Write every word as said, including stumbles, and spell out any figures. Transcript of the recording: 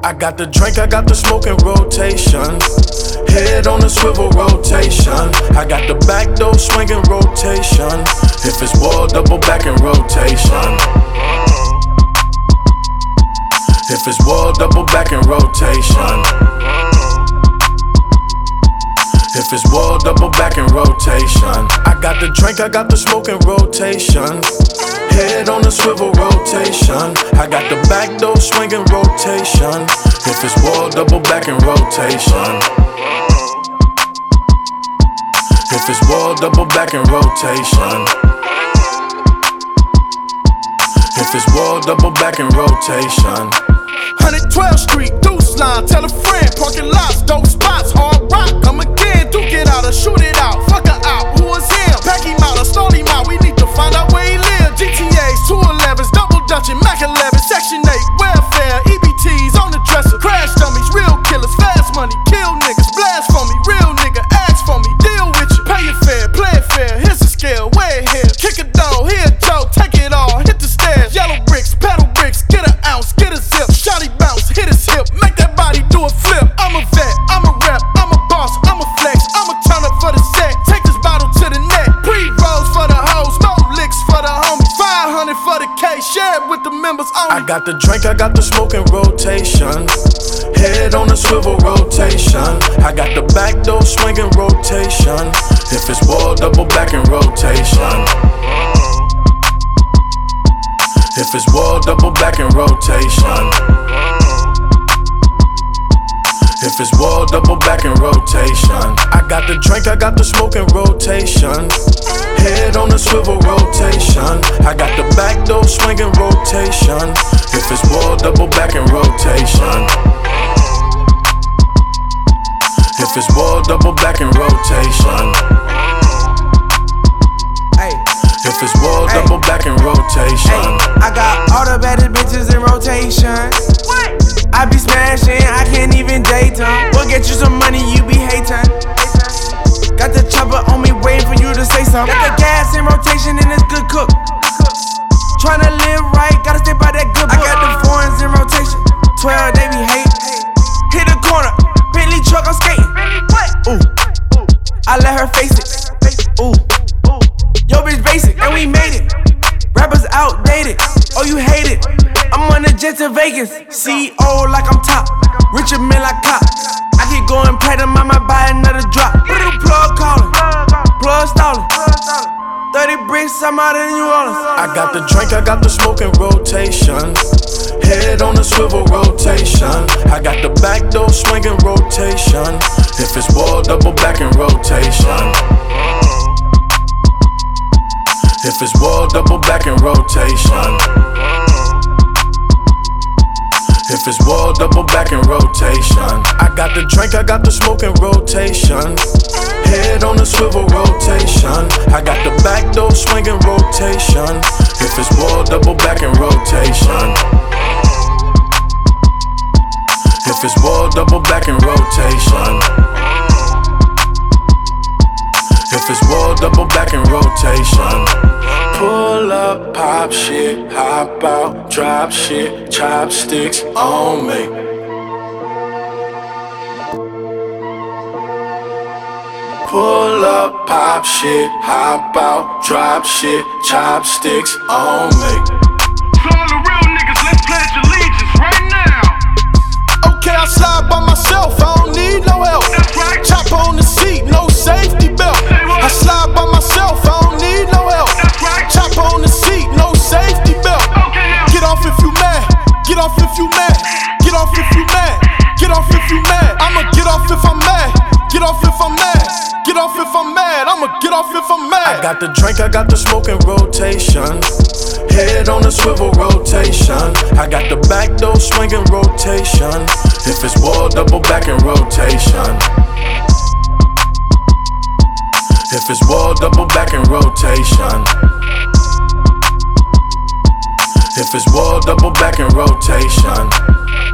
I got the drink, I got the smoke in rotation. Head on a swivel rotation. I got the back door swinging rotation. If it's wall, double back in rotation. If it's wall, double back in rotation. If it's wall, double back in rotation. I got the drink, I got the smoke in rotation. Head on a swivel rotation. I got the back door swinging rotation. If it's wall, double back in rotation. If it's wall, double back in rotation. If it's wall, double back in rotation. one twelfth Street, Deuce Line, tell a friend, parking lots, dope spots, hard rock, come again, duke it out or shoot it out, fuck her out, who was him, pack him out or stall him out, we need to find out where he live. G T As, two elevens, double dutching, Mac eleven, section eight, welfare, E B Ts on the dresser, crash dummies, real killers, fast money, kill niggas, blast for me, real nigga, ask for me, deal with you, pay it fair, play it fair, here's the scale, weigh it here, kick a door, here a joke, take it all, hit the stairs, yellow bricks, pedal bricks, get an ounce, get a zip, shotty bounce, hit his hip, make that body do a flip. I'm a vet, I'm a rep, I'm a boss, I'm a flex, I'm a turn up for the set. Take this bottle to the net. Pre-rolls for the hoes, no licks for the homies. five hundred for the K, share it with the members only. I got the drink, I got the smoke in rotation. Head on a swivel rotation. I got the back door swinging rotation. If it's wall, double back in rotation. If it's wall, double back in rotation. If it's wall, double back in rotation. I got the drink, I got the smoke in rotation. Head on a swivel rotation. I got the back door swinging rotation. If it's wall, double back in rotation. If it's wall, double back in rotation. If it's wall, Ay. double back in rotation. Ay. I got all the baddest bitches in rotation. I be smashing, I can't even date them. We'll get you some money, you be hating. Got the chopper on me waiting for you to say something. Got the gas in rotation and it's good cook. Tryna live right, gotta stay by that good book. I got the foreigns in rotation. twelve, they be hating. Hit the corner, Bentley truck, I'm skating. Ooh, I let her face it. Ooh, yo bitch basic, and we made it. Rappers outdated, oh you hate it. I'm on the jet to Vegas, C E O like I'm top. Richard Mille like cop. I keep going platinum, I might buy another drop. Plug calling, plug stalling. thirty bricks, I'm out in New Orleans. I got the drink, I got the smoke in rotation. Head on a swivel rotation. I got the back door swinging rotation. If it's wall, double back in rotation. If it's wall, double back in rotation. If it's wall, double back in rotation. I got the drink, I got the smoke in rotation. Head on a swivel rotation. I got the back door swinging rotation. If it's wall, double back in rotation. If it's wall, double back in rotation. If it's wall, double back in rotation. Pull up, pop shit, hop out, drop shit, chopsticks on me. Pull up, pop shit, hop out, drop shit, chopsticks on me. To all the real niggas, let's pledge allegiance right now. Okay, I slide by myself, I don't need no help. That's right. Chopper on the seat, no safety belt. I slide by myself, I don't need no help. That's right. Chopper on the seat, no safety belt. Okay, now. Get off if you mad, get off if you mad, get off if you mad, get off if you mad. I'ma get off if I'm mad, get off if I'm mad, get off if I'm mad. I'ma get off if I'm mad. I got the drink, I got the smoke in rotation. Head on a swivel rotation. I got the back door swinging rotation. If it's wall, double back in rotation. If it's wall, double back in rotation. If it's wall, double back in rotation.